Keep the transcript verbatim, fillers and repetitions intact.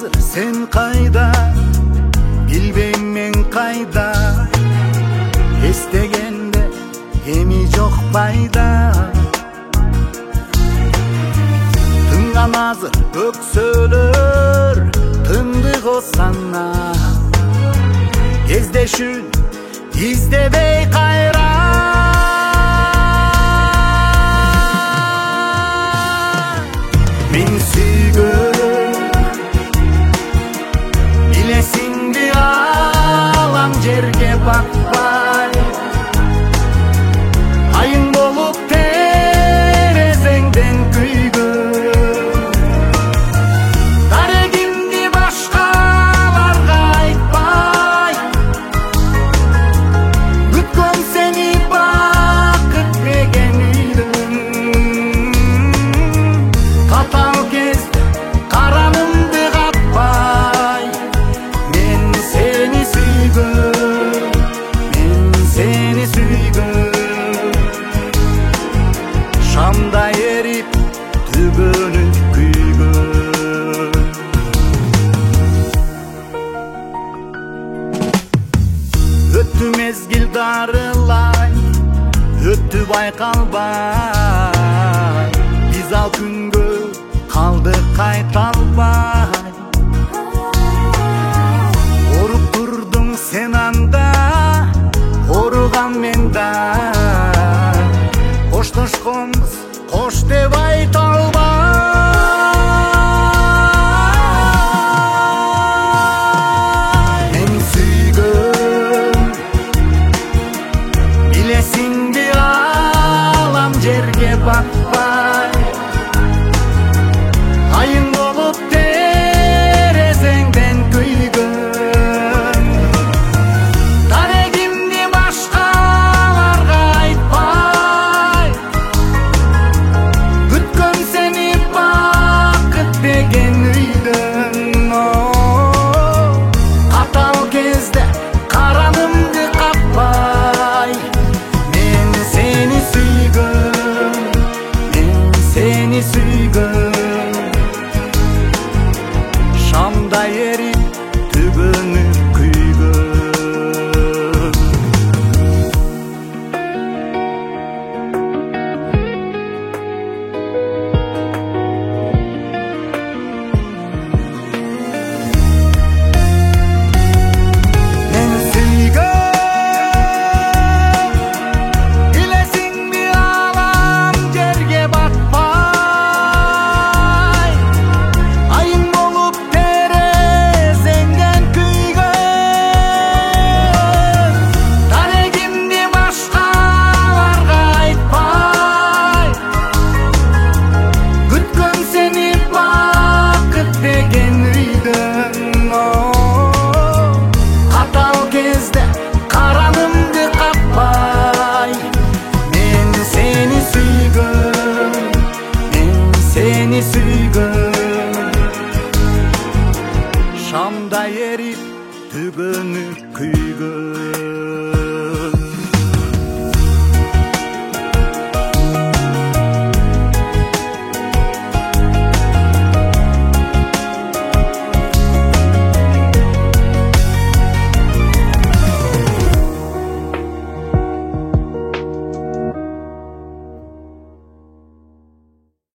азыр сен кайда, билбейм мен кайда, эстегенде эми жок пайда. Тынган азыр өксөлөр, тындык осанна, кездешүүн издебей кайра. Мен сүйгөн, билесиңби алам жерге бакпай, айың болуп терезеңден күйгөн. Дарегимди башкаларга айтпай, күткөн сени бакыт деген үйдөн. Катал кезде каранымды каппай, мен сени сүйгөн, мен сени сүйгөн. Шамда эрип түгөнү күйгөн. Өттү мезгил дарылай, өттү байкалбай, биз ал күнгө калдык кайталбай. Оруп турдуң сен анда, оруган мен да, коштошконбуз кош деп айта албай. Мен сүйгөн, билесиңби алам жерге бакпай, айың болуп терезеңден күйгөн. Дарегимди башкаларга айтпай, күткөн сени бакыт деген үйдөн. Катал кезде каранымды каппай, мен сени сүйгөн, мен сени сүйгөн. Шамда эрип түгөнү күйгөн. Мен сүйгөн, билесиңби алам жерге бакпай, айың болуп терезеңден күйгөн. Дарегимди башкаларга айтпай, күткөн сени бакыт деген үйдөн. Катал кезде каранымды каппай, мен сени сүйгөн, мен сени сүйгөн. Шамда эрип түгөнү күйгөн.